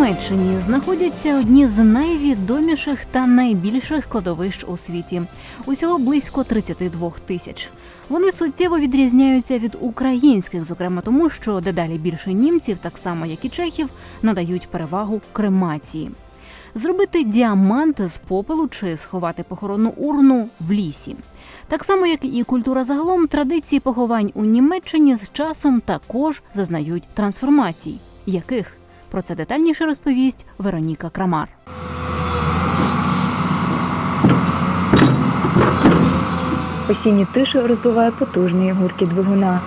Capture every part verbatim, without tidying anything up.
Німеччині знаходяться одні з найвідоміших та найбільших кладовищ у світі. Усього близько тридцять два тисяч. Вони суттєво відрізняються від українських, зокрема тому, що дедалі більше німців, так само як і чехів, надають перевагу кремації. Зробити діамант з попелу чи сховати похоронну урну в лісі. Так само, як і культура загалом, традиції поховань у Німеччині з часом також зазнають трансформацій. Яких? Про це детальніше розповість Вероніка Крамар. Осінню тишу розбиває потужний гуркіт двигуна.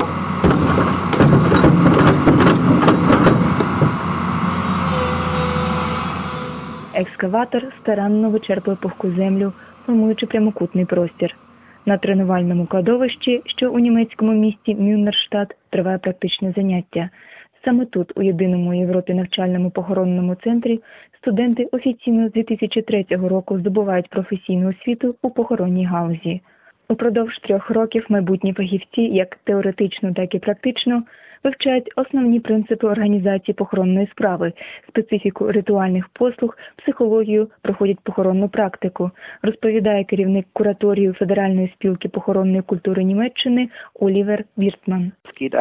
Екскаватор старанно вичерпує пухку землю, формуючи прямокутний простір. На тренувальному кладовищі, що у німецькому місті Мюннерштадт, триває практичне заняття. Саме тут, у єдиному у Європі навчальному похоронному центрі, студенти офіційно з дві тисячі третього року здобувають професійну освіту у похоронній галузі. Упродовж трьох років майбутні фахівці, як теоретично, так і практично, вивчають основні принципи організації похоронної справи, специфіку ритуальних послуг, психологію, проходять похоронну практику, розповідає керівник кураторію Федеральної спілки похоронної культури Німеччини Олівер Віртман.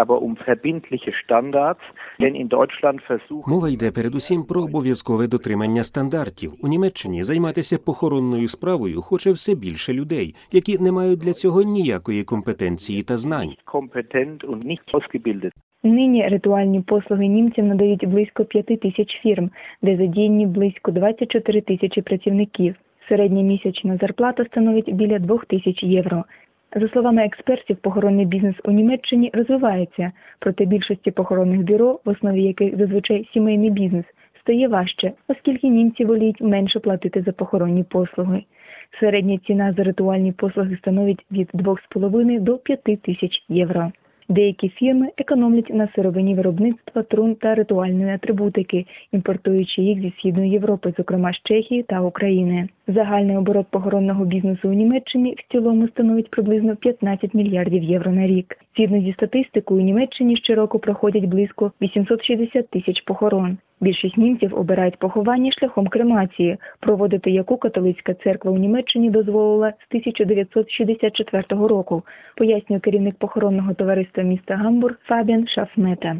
Мова йде передусім про обов'язкове дотримання стандартів. У Німеччині займатися похоронною справою хоче все більше людей, які не мають для цього ніякої компетенції та знань. Нині ритуальні послуги німцям надають близько п'яти тисяч фірм, де задіяні близько двадцять чотири тисячі працівників. Середня місячна зарплата становить біля двох тисяч євро. За словами експертів, похоронний бізнес у Німеччині розвивається, проте більшості похоронних бюро, в основі яких зазвичай сімейний бізнес, стає важче, оскільки німці воліють менше платити за похоронні послуги. Середня ціна за ритуальні послуги становить від двох з половиною до п'яти тисяч євро. Деякі фірми економлять на сировині виробництва трун та ритуальної атрибутики, імпортуючи їх зі Східної Європи, зокрема з Чехії та України. Загальний оборот похоронного бізнесу у Німеччині в цілому становить приблизно п'ятнадцять мільярдів євро на рік. Згідно зі статистикою, у Німеччині щороку проходять близько вісімсот шістдесят тисяч похорон. Більшість німців обирають поховання шляхом кремації, проводити яку католицька церква у Німеччині дозволила з тисяча дев'ятсот шістдесят четвертого року, пояснює керівник похоронного товариства міста Гамбург Фабіан Шафмета.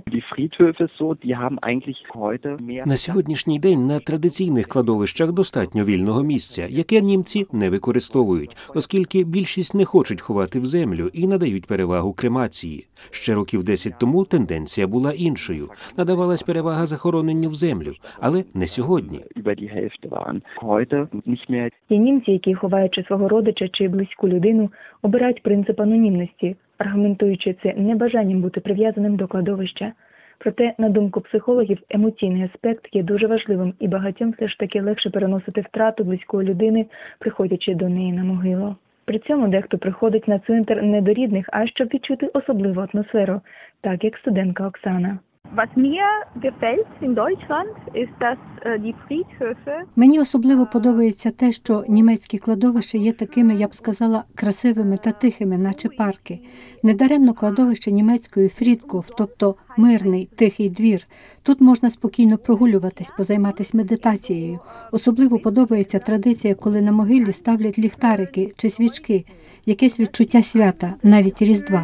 На сьогоднішній день на традиційних кладовищах достатньо вільного місця, яке німці не використовують, оскільки більшість не хочуть ховати в землю і надають перевагу кремації. Ще років десять тому тенденція була іншою. Надавалась перевага захороненню в землю, але не сьогодні. Є німці, які, ховаючи свого родича чи близьку людину, обирають принцип анонімності, аргументуючи це небажанням бути прив'язаним до кладовища. Проте, на думку психологів, емоційний аспект є дуже важливим, і багатьом все ж таки легше переносити втрату близької людини, приходячи до неї на могилу. При цьому дехто приходить на цвинтар не до рідних, а щоб відчути особливу атмосферу, так як студентка Оксана. Мені особливо подобається те, що німецькі кладовища є такими, я б сказала, красивими та тихими, наче парки. Недаремно кладовище німецької Фрідкоф, тобто мирний, тихий двір. Тут можна спокійно прогулюватись, позайматись медитацією. Особливо подобається традиція, коли на могилі ставлять ліхтарики чи свічки, якесь відчуття свята, навіть Різдва.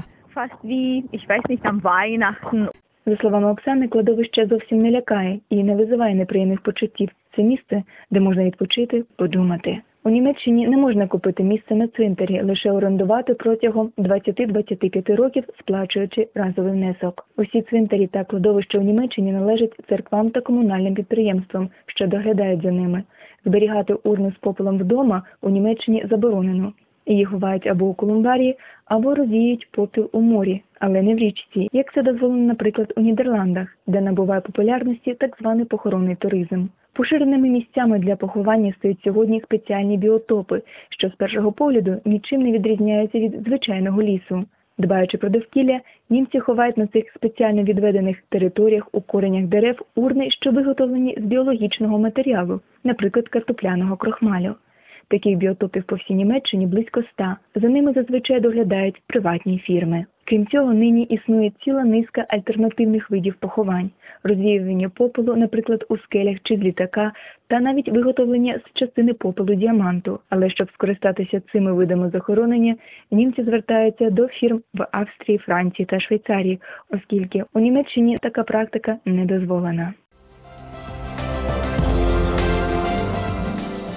За словами Оксани, кладовище зовсім не лякає і не визиває неприємних почуттів. Це місце, де можна відпочити, подумати. У Німеччині не можна купити місце на цвинтарі, лише орендувати протягом двадцять-двадцять п'ять років, сплачуючи разовий внесок. Усі цвинтарі та кладовища у Німеччині належать церквам та комунальним підприємствам, що доглядають за ними. Зберігати урну з попелом вдома у Німеччині заборонено. Її ховають або у колумбарії, або розвіють попіл у морі, але не в річці, як це дозволено, наприклад, у Нідерландах, де набуває популярності так званий похоронний туризм. Поширеними місцями для поховання стають сьогодні спеціальні біотопи, що з першого погляду нічим не відрізняються від звичайного лісу. Дбаючи про довкілля, німці ховають на цих спеціально відведених територіях у коренях дерев урни, що виготовлені з біологічного матеріалу, наприклад, картопляного крохмалю. Таких біотопів по всій Німеччині близько ста. За ними зазвичай доглядають приватні фірми. Крім цього, нині існує ціла низка альтернативних видів поховань. Розвіювання попелу, наприклад, у скелях чи з літака, та навіть виготовлення з частини попелу діаманту. Але щоб скористатися цими видами захоронення, німці звертаються до фірм в Австрії, Франції та Швейцарії, оскільки у Німеччині така практика не дозволена.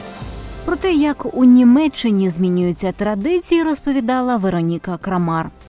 Про те, як у Німеччині змінюються традиції, розповідала Вероніка Крамар.